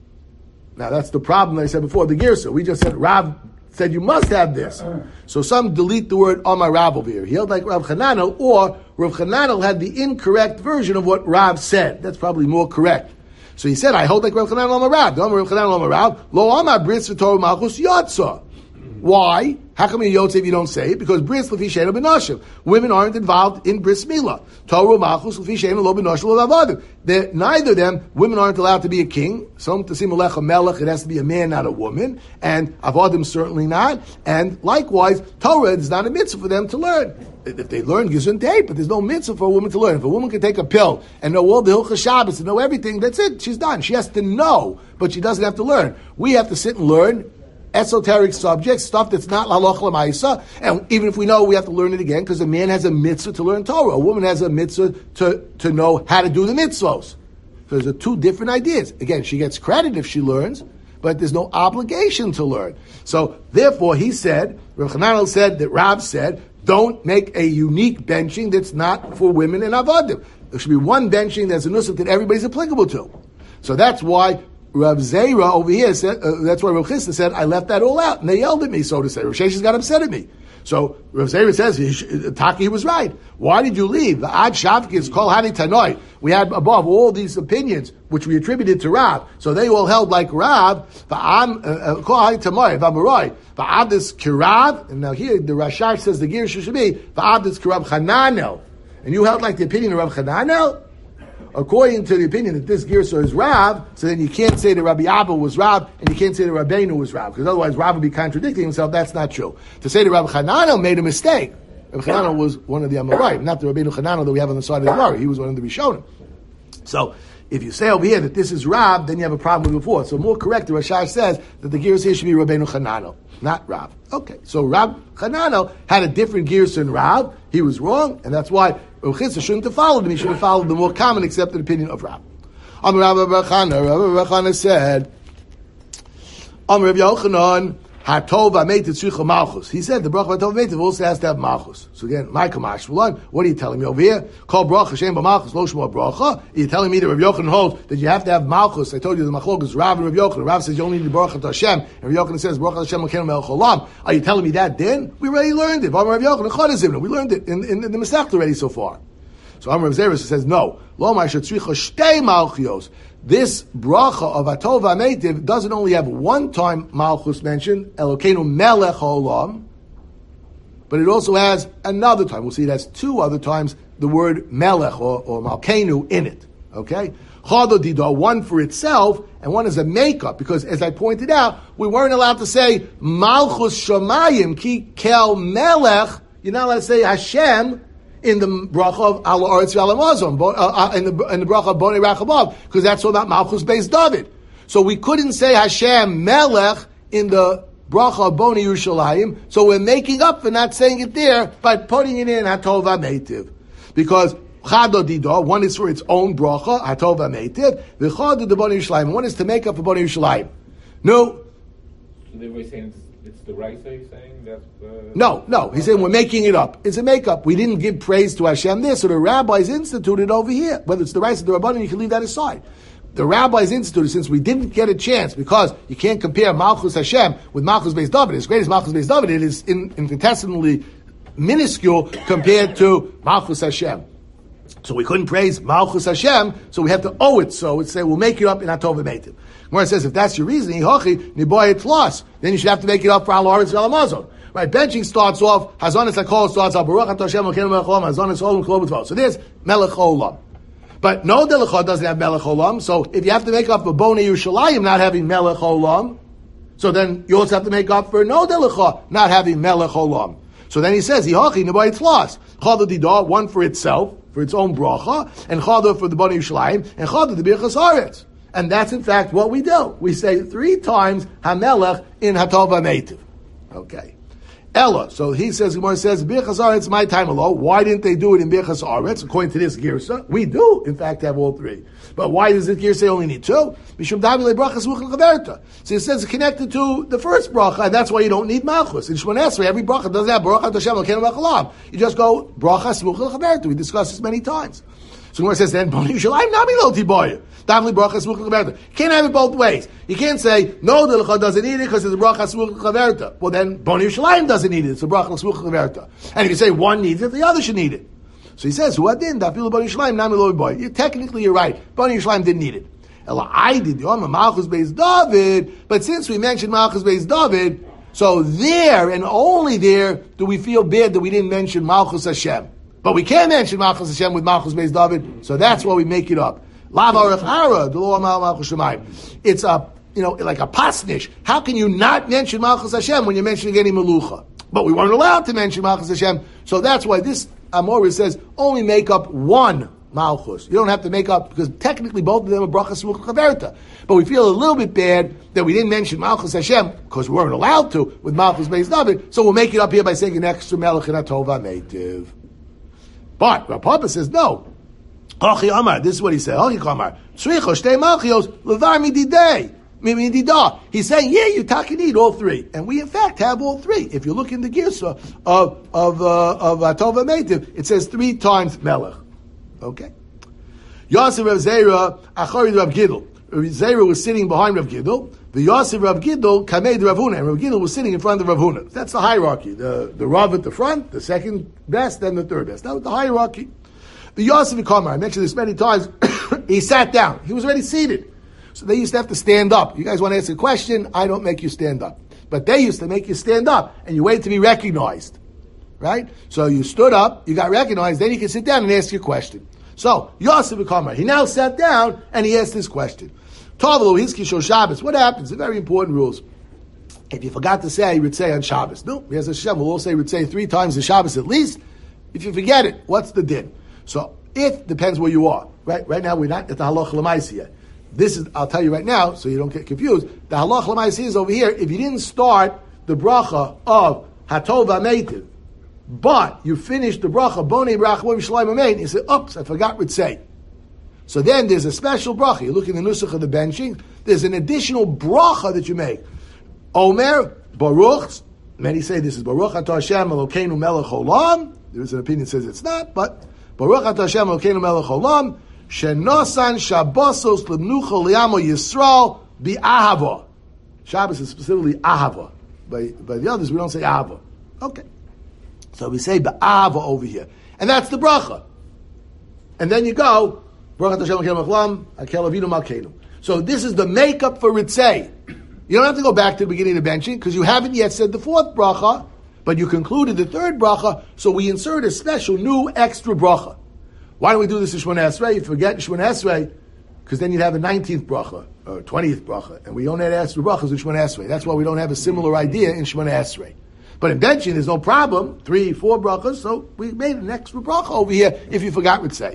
Now that's the problem that I said before, the Girsa. We just said Rav said you must have this. So some delete the word Amar Rav over here. He held like Rav Chananel, or Rav Chananel had the incorrect version of what Rav said. That's probably more correct. So he said, I hold like Rav Chananel Amar Rav. The Rav Chananel Amar Rav, Lo Amar Bris v'Torah Malchus Yotza. Why? How come in Yotze if you don't say it? Because Bris Lefi Sheina B'Nashim. Women aren't involved in Bris Milah. Torah Malchus Lefi Sheina Lo B'Nashim Lo Avadim. Neither of them, women aren't allowed to be a king. Some to see Melech Melech, it has to be a man, not a woman. And Avadim certainly not. And likewise, Torah is not a mitzvah for them to learn. If they learn Gesundheit, but there's no mitzvah for a woman to learn. If a woman can take a pill and know all the Hilchah Shabbos and know everything, that's it. She's done. She has to know, but she doesn't have to learn. We have to sit and learn esoteric subjects, stuff that's not halacha l'maisa, and even if we know, we have to learn it again, because a man has a mitzvah to learn Torah. A woman has a mitzvah to know how to do the mitzvos. So there's two different ideas. Again, she gets credit if she learns, but there's no obligation to learn. So therefore, he said, Rav Chananel said that Rav said, don't make a unique benching that's not for women and avadim. There should be one benching that's a nusach that everybody's applicable to. So that's why Rav Zera over here said, that's why Rav Chisda said, I left that all out. And they yelled at me, so to say. Rav Sheshes got upset at me. So Rav Zera says, Taki was right. Why did you leave? The Ad Shavkis, Kol Hani Tanoi. We had above all these opinions, which we attributed to Rav. So they all held like Rav. Kol Hani Tanoi, V'amaroi. V'abdis Kirav. And now here, the Rashash says the Girish should be, V'abdis Kirav Chananel. and you held like the opinion of Rav Chananel, according to the opinion that this Girsa is Rav, so then you can't say that Rabbi Abba was Rav, and you can't say that Rabbeinu was Rav, because otherwise Rav would be contradicting himself. That's not true. To say that Rav Chananel made a mistake. Rav Chananel was one of the Amoraim, not the Rabbeinu Chananel that we have on the side of the Gemara. He was one of the Rishonim. So, if you say over here that this is Rav, then you have a problem with before. So more correct, the Rashash says that the Girsa here should be Rabbeinu Chananel, not Rav. Okay, so Rav Chananel had a different Girsa than Rav. He was wrong, and that's why Rav Chisda shouldn't have followed him. He should have followed the more common accepted opinion of Rav. Rav Chana said, Rav Yochanan, Hatov Ameit Tzricha Malchus. He said the bracha Hatov Ameit also has to have Malchus. So again, my Kamash Fulan, what are you telling me over here? Call bracha Shem B'Malchus Lo Shmo Bracha. Are you telling me that Rav Yochanan holds that you have to have Malchus? I told you the Machlok is Rav and Rav Yochanan. Rav says you only need the bracha to Hashem, and Rav Yochanan says bracha Hashem L'keinu Melech Olam. Are you telling me that then? We already learned it. Rav Yochanan Chodazimna. We learned it in the Masechta already so far. So Amar Rav Zeres says no. Lo Ma'asher Tzricha Shtei Malchios. This bracha of Atov Ameitiv doesn't only have one time Malchus mentioned, Elokeinu Melech Olam, but it also has another time. We'll see it has two other times the word Melech or Malkeinu in it. Okay? Chado Dida, one for itself, and one is a makeup, because as I pointed out, we weren't allowed to say Malchus Shamayim Ki Kel Melech. You're not allowed to say Hashem in the bracha of Ala Oretz V'Ala Mazon, in the bracha of Bonei Rachabav, because that's all about Malchus Beis David. So we couldn't say Hashem Melech in the bracha of Bonei Yerushalayim, so we're making up for not saying it there by putting it in Hatov HaMeitiv. Because Chado Dido, one is for its own bracha, Hatov HaMeitiv, the Chado de Bonei Yerushalayim, one is to make up for Bonei Yerushalayim. No. So they were saying it's the Raisa, you're saying? That's, No. He's saying we're making it up. It's a make-up. We didn't give praise to Hashem there, so the rabbis instituted over here. Whether it's the Raisa or the Rabbanan, you can leave that aside. The rabbis instituted, since we didn't get a chance, because you can't compare Malchus Hashem with Malchus Beis David. As great as Malchus Beis David, it is infinitesimally minuscule compared to Malchus Hashem. So we couldn't praise Malchus Hashem, so we have to owe it. So it's say we'll make it up in Hatov HaMeitiv. Gemara says if that's your reasoning, then you should have to make it up for Al Haaretz V'Al Hamazon. Right? Benching starts off Hazonis Hakol starts off Baruch Atah Hashem Elokeinu Melech Olam Hazonis Olam Kol B'Tvo. So there's Melech Olam. But no Delecha doesn't have Melech Olam. So if you have to make up for Bonei Yerushalayim not having Melech Olam, so then you also have to make up for no Delecha not having Melech Olam. So then he says Yihachi Nebai Tlas Chada Didah, one for itself, for its own bracha, and Chada for the Bonei Yerushalayim, and Chada the Birchas Haaretz. And that's in fact what we do. We say 3 times Hamelech in Hatov HaMeitiv. Okay. Ella. So he says, Gemara says, Birchas Haaretz my time alone. Why didn't they do it in Birchas Haaretz? According to this Girsa, we do, in fact, have all 3. But why does this Girsa only need 2? Mishum Davile Brachas Muchel Chaverta. So it says it's connected to the first bracha, and that's why you don't need Malchus. In Shemon Esrei, every bracha doesn't have Baruch Atah Hashem Elokeinu Melech Olam. You just go Brachas Muchel Chaverta. We discussed this many times. So Gemara says then, Bonei Yerushalayim Nami Lo Tiboya. Davli Brachas Muchel Chaverta. You can't have it both ways. You can't say, no, the Lecha doesn't need it because it's a Brachas Muchel Chaverta. Well then, Bonei Yerushalayim doesn't need it. It's a Brachas Muchel Chaverta. And if you say one needs it, the other should need it. So he says, Huadin, Davli Bonei Yerushalayim Nami Lo Tiboya. Technically you're right. Bonei Yerushalayim didn't need it. Ela I did the Yom Malchus Beis David. But since we mentioned Malchus Beis David, so there and only there do we feel bad that we didn't mention Malchus Hashem. But we can't mention Malchus Hashem with Malchus Beis David, so that's why we make it up. It's a, like a pasnish. How can you not mention Malchus Hashem when you're mentioning any Melucha? But we weren't allowed to mention Malchus Hashem, so that's why this Amoris says only make up one Malchus. You don't have to make up, because technically both of them are Brachas Muchel Chaverta. But we feel a little bit bad that we didn't mention Malchus Hashem, because we weren't allowed to with Malchus Beis David, so we'll make it up here by saying an extra Melech in Hatov HaMeitiv. But Rav Papa says no. This is what he said. He's saying, yeah, you need all 3, and we in fact have all 3. If you look in the Girsa of Hatov HaMeitiv, it says 3 times Melech. Okay. Yosef Rav Zera Achari Rav Gidl. Rav Zera was sitting behind Rav Gidl. The Yosef Rav Gidl Kamed Rav Huna, and Rav Gidl was sitting in front of Rav Huna. That's the hierarchy. The Rav at the front, the second best, then the third best. That was the hierarchy. The Yosef Kamar, I mentioned this many times, he sat down. He was already seated. So they used to have to stand up. You guys want to ask a question? I don't make you stand up. But they used to make you stand up, and you wait to be recognized. right? So you stood up, you got recognized, then you can sit down and ask your question. So, Yosef Kamar, he now sat down and he asked this question. Tovelo Hiski Shol Shabbos. What happens? The very important rules. If you forgot to say Ritzei on Shabbos, no, as Hashem will all say Ritzei 3 times a Shabbos at least. If you forget it, what's the din? So, if depends where you are, right? Right now we're not at the Halach L'maisi yet. This is, I'll tell you right now, so you don't get confused. The Halach L'maisi is over here. If you didn't start the bracha of Hatov HaMeitiv, but you finished the bracha Bonei Bracha V'Shleim Amein, you say, oops, I forgot Ritzei. So then there's a special bracha. You look in the nusach of the benching. There's an additional bracha that you make. Omer Baruch. Many say this is Baruch Atah Hashem Elokeinu Melech Olam. There is an opinion that says it's not, but Baruch Atah Hashem Elokeinu Melech Olam. Shenosan Shabbosos L'Mnucha L'Yamo Yisrael Bi'ahava. Shabbos is specifically ahava. By the others we don't say ahava. Okay. So we say Ba'ahava over here, and that's the bracha. And then you go. So this is the makeup for Ritzei. You don't have to go back to the beginning of the benching because you haven't yet said the fourth bracha, but you concluded the third bracha, so we insert a special new extra bracha. Why don't we do this in Shemona Esrei? You forget Shemona Esrei, because then you'd have a 19th bracha, or 20th bracha, and we don't add extra brachas in Shemona Esrei. That's why we don't have a similar idea in Shemona Esrei. But in benching, there's no problem, 3, 4 brachas, so we made an extra bracha over here if you forgot Ritzei.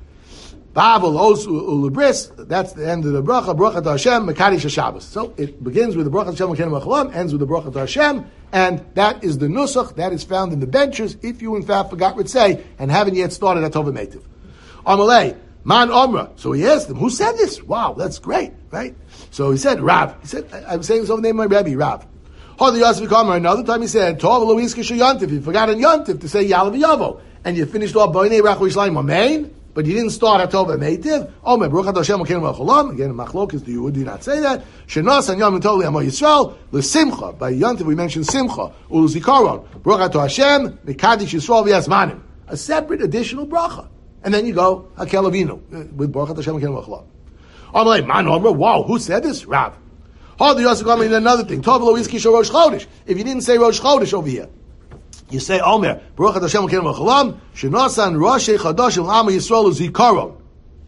That's the end of the bracha. Bracha to Hashem, Mekadesh Shabbos. So it begins with the bracha to Hashem, Mekadesh Machalam, ends with the bracha to Hashem, and that is the nusach that is found in the benches. If you in fact forgot Ritzei and haven't yet started at Tova Meitiv, Amalei Man Omra. So he asked him, who said this? Wow, that's great, right? So he said, Rav. He said, I'm saying this over the name of my Rebbe, Rav. Another time he said, Tov Elois Kishu Yontif. You forgot in Yontif to say Yalav Yavo, and you finished off B'nei Rach Yishlayim Amein. But you didn't start at Tov Meitiv. Oh, my Baruch Hashem Elokeinu Melech Olam. Again, in Machlokes, do you not say that? Shenas and Yom Tov Amo Yisrael LeSimcha. By Yontiv we mentioned Simcha Uluzikaron. Baruch Hashem Mekadesh Yisrael V'Yasmanim. A separate additional bracha, and then you go Hakel Avinu with Baruch Hashem Elokeinu Melech Olam. I'm like, man, wow, who said this? Rav. Hold you also in another thing. Tov Lo Yizkisho Rosh Chodesh. If you didn't say Rosh Chodesh over here, you say, Omer, Baruch Hashem Elokeinu Melech Olam, Shenosan Roshei Chadash L'Am Yisrael Zikaron.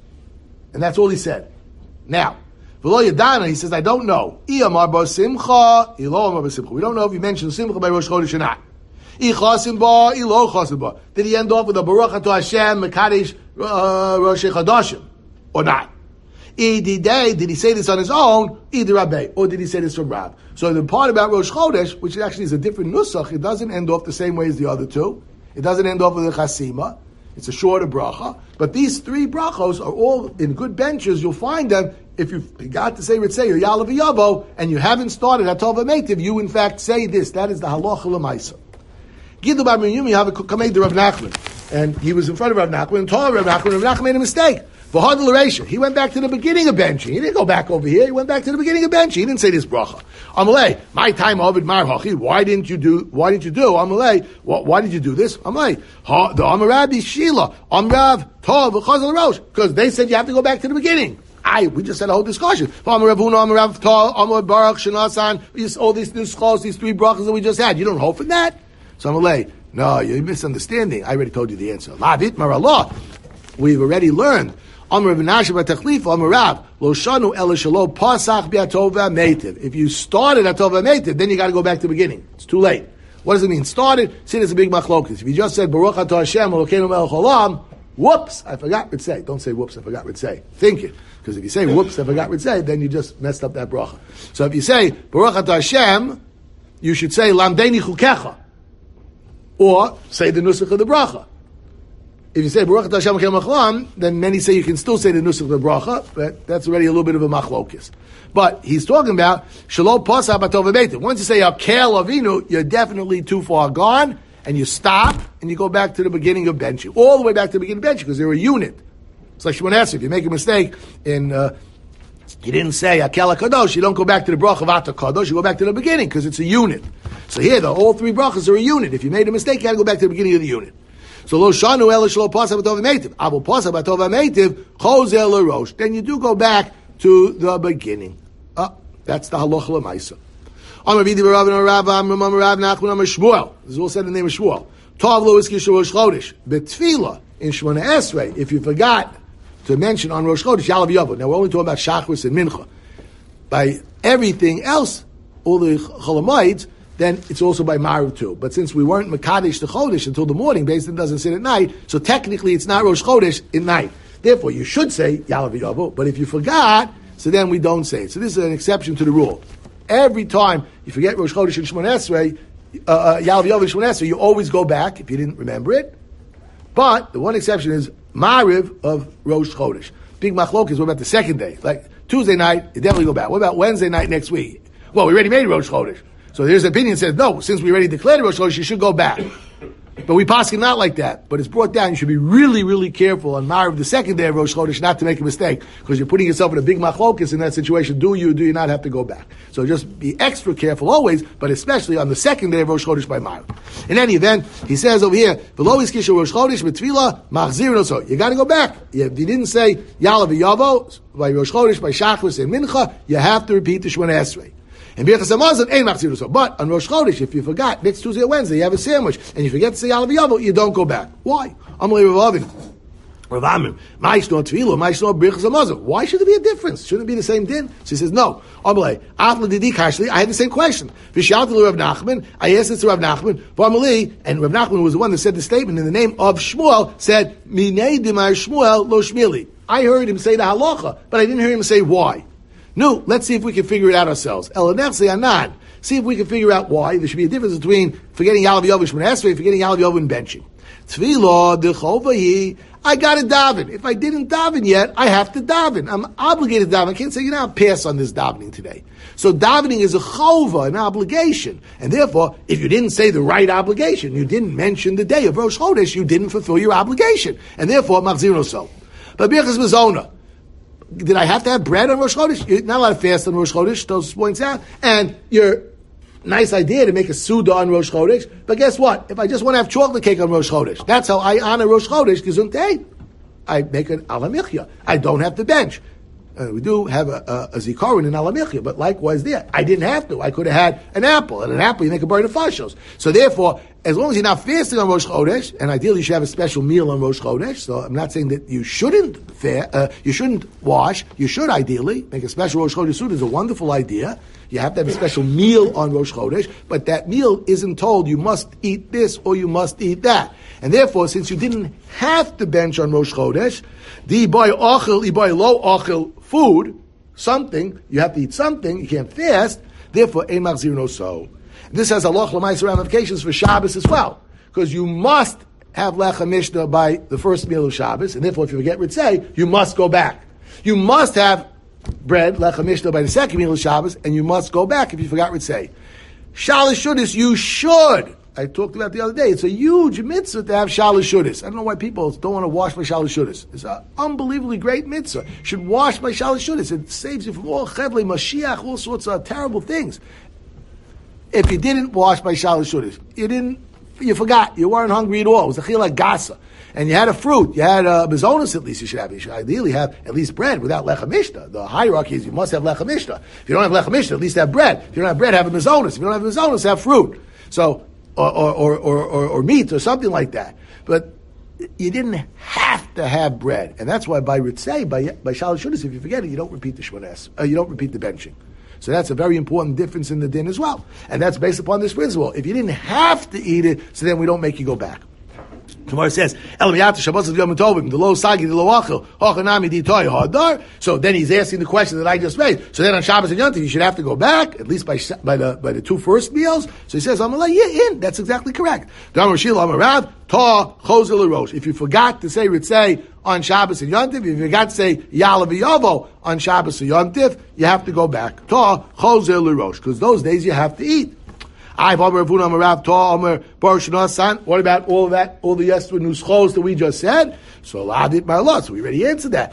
And that's all he said. Now, V'lo Yadana, he says, I don't know. Iyamar Bar Simcha, Ilo Amar Bar Simcha. We don't know if he mentioned Simcha by Rosh Chodesh or not. Ichasim Ba, Ilo Chasim Ba. Did he end off with a Baruch Hashem Mekadesh Roshei Chadashim or not? Did he say this on his own? Either Rabbi, or did he say this from Rav? So the part about Rosh Chodesh, which actually is a different nusach, it doesn't end off the same way as the other two. It doesn't end off with a chasima. It's a shorter bracha. But these 3 brachos are all in good benches. You'll find them if you got to say Ritzei or Yalav Yavo, and you haven't started at Tov Meitiv, you in fact say this. That is the halacha l'maisa. Gidu bar Minyum, you have a kamed Rav Nachman, and he was in front of Rav Nachman and told Rav Nachman made a mistake. He went back to the beginning of benching. He didn't go back over here. He went back to the beginning of benching. He didn't say this bracha. Amalei, my time Ovid Mar Hachi. Why didn't you do? Amalei, why did you do this? Amalei, the Amarabi Shila, Amrav Tov Chazal Rosh, because they said you have to go back to the beginning. We just had a whole discussion. Amarav Huna, Amarav Tov, Amar Baruch Shanasan. All these schos, these 3 brachas that we just had. You don't hold from that. So Amalei, no, you're misunderstanding. I already told you the answer. Lavit Marallah. We've already learned. If you started at Tova Meitiv, then you got to go back to the beginning. It's too late. What does it mean? Started? See, it's a big machlokes. If you just said Baruch Atah Hashem Elokeinu Melech Olam, whoops, I forgot Ritzei. Don't say whoops, I forgot Ritzei. Think it. Because if you say whoops, I forgot Ritzei, then you just messed up that bracha. So if you say Baruch Atah Hashem, you should say Lamdeni Chukecha. Or say the nusach of the bracha. If you say Baruch Hashem Elokeinu Melech Olam, then many say you can still say the nusach of the bracha, but that's already a little bit of a machlokes. But he's talking about Shalom Pasah Batov Meitiv. Once you say Hakel Avinu, you're definitely too far gone, and you stop and you go back to the beginning of benching, all the way back to the beginning of benching because they're a unit. It's like Shemon Esrei. If you make a mistake in you didn't say Hakel HaKadosh, you don't go back to the bracha of Ata Kadosh, you go back to the beginning because it's a unit. So here, all 3 brachas are a unit. If you made a mistake, you got to go back to the beginning of the unit. So lo shanu ela shlo pasah b'tov meitiv. Avu pasah b'tov meitiv chozel l'rosh. Then you do go back to the beginning. That's the halacha l'maisa. Amar v'di b'Rav and Rav Amram Rav Nachman Amar Shmuel. This is all said in the name of Shmuel. Tov lo iskish Rosh Chodesh. Betfila in Shemona Esrei, if you forgot to mention on Rosh Chodesh, Yalav Yavo. Now we're only talking about Shachris and Mincha. By everything else, all the Cholamoids, then it's also by Ma'ariv too. But since we weren't Makadesh the Chodesh until the morning, based on doesn't sit at night, so technically it's not Rosh Chodesh at night. Therefore, you should say Yalav Yavo, but if you forgot, so then we don't say it. So this is an exception to the rule. Every time you forget Rosh Chodesh and Shemona Esrei, Yalav Yavo and Shemona Esrei, you always go back if you didn't remember it. But the one exception is Ma'ariv of Rosh Chodesh. Big machlok is what about the second day? Like Tuesday night, you definitely go back. What about Wednesday night next week? Well, we already made Rosh Chodesh. So there's an opinion that says, no, since we already declared Rosh Chodesh, you should go back. But we paskin not like that. But it's brought down. You should be really, really careful on Ma'ariv the second day of Rosh Chodesh not to make a mistake, because you're putting yourself in a big machlokes in that situation. Do you not have to go back? So just be extra careful always, but especially on the second day of Rosh Chodesh by Ma'ariv. In any event, he says over here, "V'lo iskisha Rosh Chodesh b'tefila machzir no." You got to go back. If you didn't say Yalav Yavo by Rosh Chodesh by Shachris and Mincha, you have to repeat the Shemona Esrei. And Birchas Hamazon ain't machzir so. But on Rosh Chodesh, if you forgot next Tuesday or Wednesday, you have a sandwich, and you forget to say Yalav Yavo, you don't go back. Why? Amalei Rav Avin, Rav Amim, Ma'ishno Tefillah, Ma'ishno Birchas Hamazon. Why should there be a difference? Shouldn't it be the same din? So he says no. Amalei Afla Didi Kashli. I had the same question. V'shalti Rav Nachman. I asked it to Rav Nachman. V'Amalei, and Rav Nachman was the one that said the statement in the name of Shmuel. Said Minei Dimar Shmuel Lo Shmili. I heard him say the halacha, but I didn't hear him say why. No, let's see if we can figure it out ourselves. Elanefse Anan. See if we can figure out why there should be a difference between forgetting Yalav Yavo and Shemona Esrei, forgetting Yalav Yavo and benching. Tefillah dechovayi. I got to daven. If I didn't daven yet, I have to daven. I'm obligated to daven. I can't say, I'll pass on this davening today. So davening is a chova, an obligation. And therefore, if you didn't say the right obligation, you didn't mention the day of Rosh Chodesh, you didn't fulfill your obligation. And therefore, machzir no so. But Birchas Mazona. Did I have to have bread on Rosh Chodesh? You're not allowed to fast on Rosh Chodesh, those points out. And your nice idea to make a Suda on Rosh Chodesh. But guess what? If I just want to have chocolate cake on Rosh Chodesh, that's how I honor Rosh Chodesh, Gesundheit. I make an Alamichya. I don't have to bench. We do have a zikaron in Alamichya, but likewise there. I didn't have to. I could have had an apple, and an apple you make a burn of fashos. So therefore, as long as you're not fasting on Rosh Chodesh, and ideally you should have a special meal on Rosh Chodesh, so I'm not saying that you shouldn't you shouldn't wash, you should ideally make a special Rosh Chodesh suit is a wonderful idea. You have to have a special meal on Rosh Chodesh, but that meal isn't told you must eat this or you must eat that. And therefore, since you didn't have to bench on Rosh Chodesh, the boy ochel, boy low ochel food, something, you have to eat something, you can't fast, therefore, ein machzir no so. This has halacha l'maisa ramifications for Shabbos as well, because you must have lechem mishnah by the first meal of Shabbos, and therefore, if you forget ritzei, you must go back. You must have bread, lechem mishnah, by the second meal of Shabbos, and you must go back if you forgot ritzei. Shalish shudis, you should. I talked about the other day. It's a huge mitzvah to have shalish shudis. I don't know why people don't want to wash by shalish shudis. It's an unbelievably great mitzvah. You should wash by shalish shudis. It saves you from all chevle, mashiach, all sorts of terrible things. If you didn't wash by shalish shudis, you forgot, you weren't hungry at all. It was a chila gasa. And you had a fruit, you had a bezonos at least you should have. You should ideally have at least bread without lechem mishnah. The hierarchy is you must have lechem mishnah. If you don't have lechem mishnah, at least have bread. If you don't have bread, have a bezonos. If you don't have a bezonos, have fruit. So, or meat or something like that. But you didn't have to have bread. And that's why by ritzei, by shalish shudis, if you forget it, you don't repeat the shmones. You don't repeat the benching. So that's a very important difference in the din as well. And that's based upon this principle. If you didn't have to eat it, so then we don't make you go back. Tomorrow says, so then he's asking the question that I just made. So then on Shabbos and Yom Tov, you should have to go back, at least by the two first meals. So he says, that's exactly correct. If you forgot to say Ritzei on Shabbos and Yom Tov, if you forgot to say Yalav Yavo on Shabbos and Yom Tov, you have to go back. Because those days you have to eat. What about all that, all the yesterday nuschos that we just said? So we already answered that.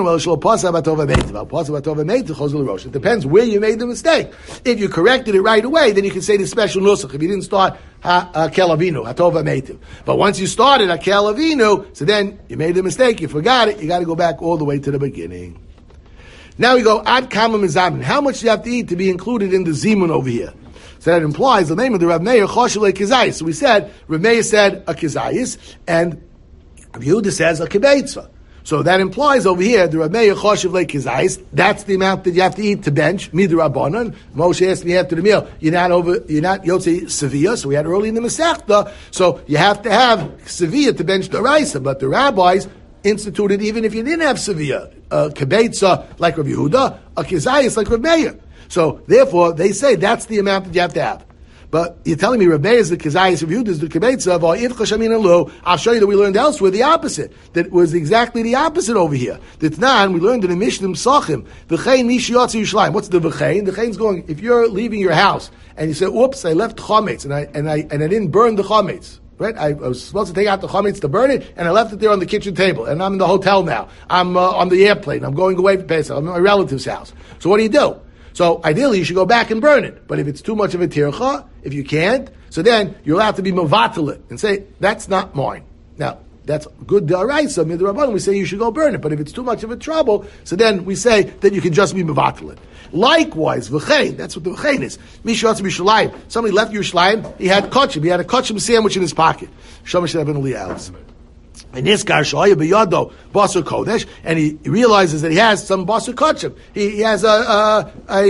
It depends where you made the mistake. If you corrected it right away, then you can say the special nusach. If you didn't start Hakel Avinu, Hatova Meitiv. But once you started Hakel Avinu, so then you made the mistake, you forgot it, you got to go back all the way to the beginning. Now we go, Ad Kama Mizabin. How much do you have to eat to be included in the Zimun over here? So that implies the name of the Rav Meir Choshev Kizayis. So we said Rav Meir said a Kizayis, and Rav Yehuda says a Kibeitza. So that implies over here the Rav Meir Choshev Kizayis. That's the amount that you have to eat to bench midrabanan. Moshe asked me after the meal, you're not Yotzei Sevilla. So we had early in the Masechta. So you have to have Sevilla to bench the Raisa, but the rabbis instituted even if you didn't have Sevilla, a Kibeitza like Rav Yehuda, a Kizayis like Rav Meir. So therefore they say that's the amount that you have to have. But you're telling me Rav Meir is the Kizayis, Rav Yehuda is the Kibeitza. I'll show you that we learned elsewhere the opposite. That was exactly the opposite over here. That's we learned in the Mishnah Sachim. V'chein mish yotzi Yerushalayim. What's the v'chein? The v'chein's going, if you're leaving your house and you say, "Oops, I left chametz and I didn't burn the chametz." Right? I was supposed to take out the chametz to burn it, and I left it there on the kitchen table. And I'm in the hotel now. I'm on the airplane. I'm going away for Pesach. I'm at my relative's house. So what do? So ideally, you should go back and burn it. But if it's too much of a tircha, if you can't, so then you're allowed to be mevatel it and say, that's not mine. Now, that's good da'araisa, midrabanan, we say you should go burn it. But if it's too much of a trouble, so then we say that you can just be mevatel it. Likewise, v'chein, that's what the v'chein is. Mishratz b'Yerushalayim. Somebody left Yerushalayim, he had kachim. He had a kachim sandwich in his pocket. Shomash Rabbeinu Eliyahu. And this guy Shoya b'yado basar kodesh, and he realizes that he has some basar kachim. He has a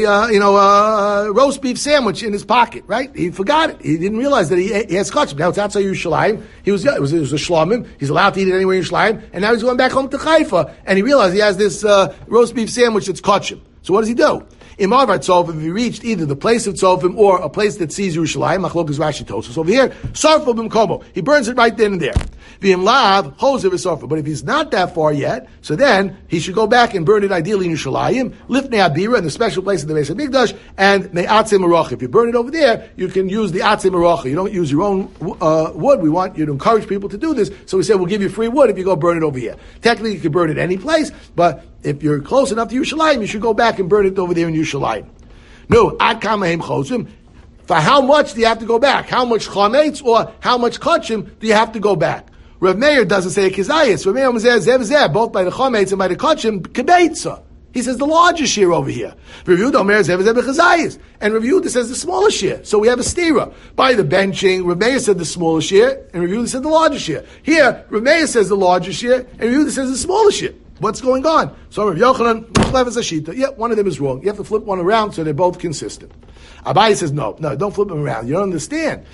roast beef sandwich in his pocket, right? He forgot it. He didn't realize that he has kachim. Now it's outside Yerushalayim. It was a shlomim. He's allowed to eat it anywhere in Yerushalayim, and now he's going back home to Haifa, and he realized he has this roast beef sandwich that's kachim. So what does he do? Imar Tzofim, if he reached either the place of Tzofim or a place that sees Yerushalayim, Machlokas Rashi Tosfos. Over here, Sarfo b'mkomo. He burns it right then and there. V'im lav, Chosev v'Sarfo. But if he's not that far yet, so then he should go back and burn it ideally in Yerushalayim, Lifnei Abira, in the special place of the Beis HaMikdash, and Me'atzei Merach. If you burn it over there, you can use the Atzei Merach. You don't use your own wood. We want you to encourage people to do this. So we say we'll give you free wood if you go burn it over here. Technically, you can burn it any place, but if you're close enough to Yerushalayim, you should go back and burn it over there in Yerushalayim. No, ad kamahem chosim. For how much do you have to go back? How much chametz or how much kachim do you have to go back? Rav Meir doesn't say a kizayis. Rav Meir says zev both by the chametz and by the kachim kebeitza. He says the larger shear over here. Rav Yehuda Omer zev b'chazayis, and Rav Yehuda says the smaller shear. So we have a stira by the benching. Rav Meir said the smaller shear, and Rav Yehuda said the larger shear. Here, Rav Meir says the larger shear, and Rav Yehuda says the smaller shear. What's going on? So Rav Yochanan, yeah, one of them is wrong. You have to flip one around so they're both consistent. Abaye says, no, don't flip them around. You don't understand.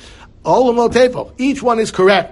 Each one is correct.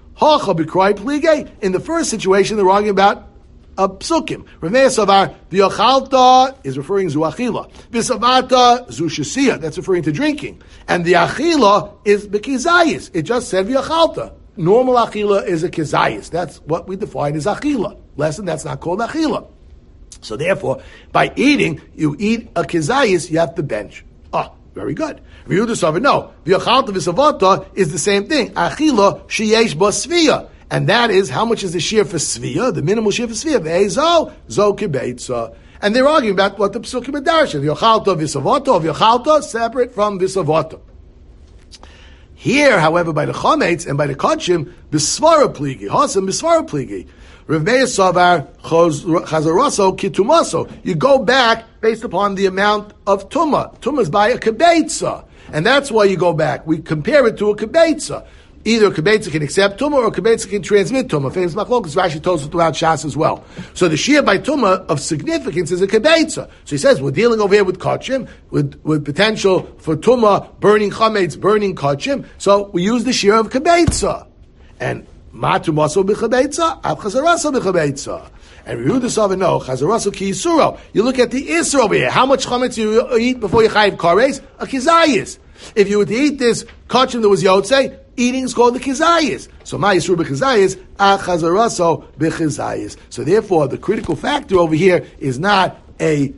In the first situation, they're arguing about a psukim. Rameh Savar, v'yochalta is referring to achila. V'savata zushasiya, that's referring to drinking. And the achila is b'kizayis. It just said v'yochalta. Normal achila is a kizayis. That's what we define as achila. Lesson, that's not called achila. So therefore, by eating, you eat a kizayis, you have to bench. Very good. No. V'yochalta v'savata is the same thing. Achila sheyesh ba sviyah. And that is, how much is the shear for sviyah? The minimal shear for sviyah. Ve'ezo, zo kibeitza. And they're arguing about what the psukim are darshan. V'yochalta v'savata, v'yochalta, separate from v'savata. Here, however, by the chametz and by the kachim, b'svara pligi, hasam b'svara pligi. Rav Meir Savar chazaraso kitumaso. You go back based upon the amount of tumah. Tumah is by a kebeitza. And that's why you go back. We compare it to a kebeitza. Either a kebeitza can accept tumah or a kebeitza can transmit tumah. Famous machlokas, Rashi tells us throughout Shas as well. So the shear by tumah of significance is a kebeitza. So he says we're dealing over here with kachim, with potential for tumah, burning chametz, burning kachim. So we use the shear of kebeitza. And matu maso b'chabeitza, av chazaraso b'chabeitza. And Yehuda Savar, no, chazaraso ki yisuro. You look at the isur over here. How much chametz you eat before you chayiv kares? A kizayis. If you were to eat this kachim that was yotzei, eating is called the kizayis. So ma yisur b'chizayis, achazaraso b'chizayis. So therefore, the critical factor over here is not the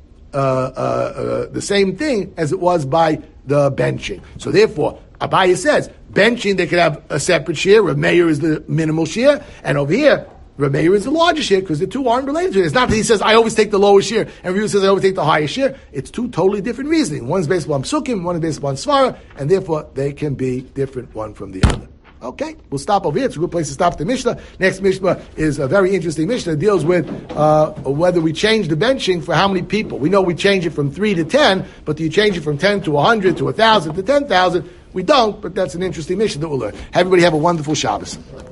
same thing as it was by the benching. So therefore, Abaye says, benching they could have a separate shear. Rav Meir is the minimal shear, and over here, Rav Meir is the larger shear because the two aren't related to it. It's not that he says, I always take the lower shear, and Rav says, I always take the higher shear. It's two totally different reasoning. One is based upon psukim, one is based upon svara, and therefore they can be different one from the other. Okay, we'll stop over here. It's a good place to stop the Mishnah. Next Mishnah is a very interesting Mishnah. It deals with whether we change the benching for how many people. We know we change it from 3 to 10, but do you change it from 10 to 100 to 1,000 to 10,000? We don't, but that's an interesting Mishnah that we'll learn. Everybody have a wonderful Shabbos.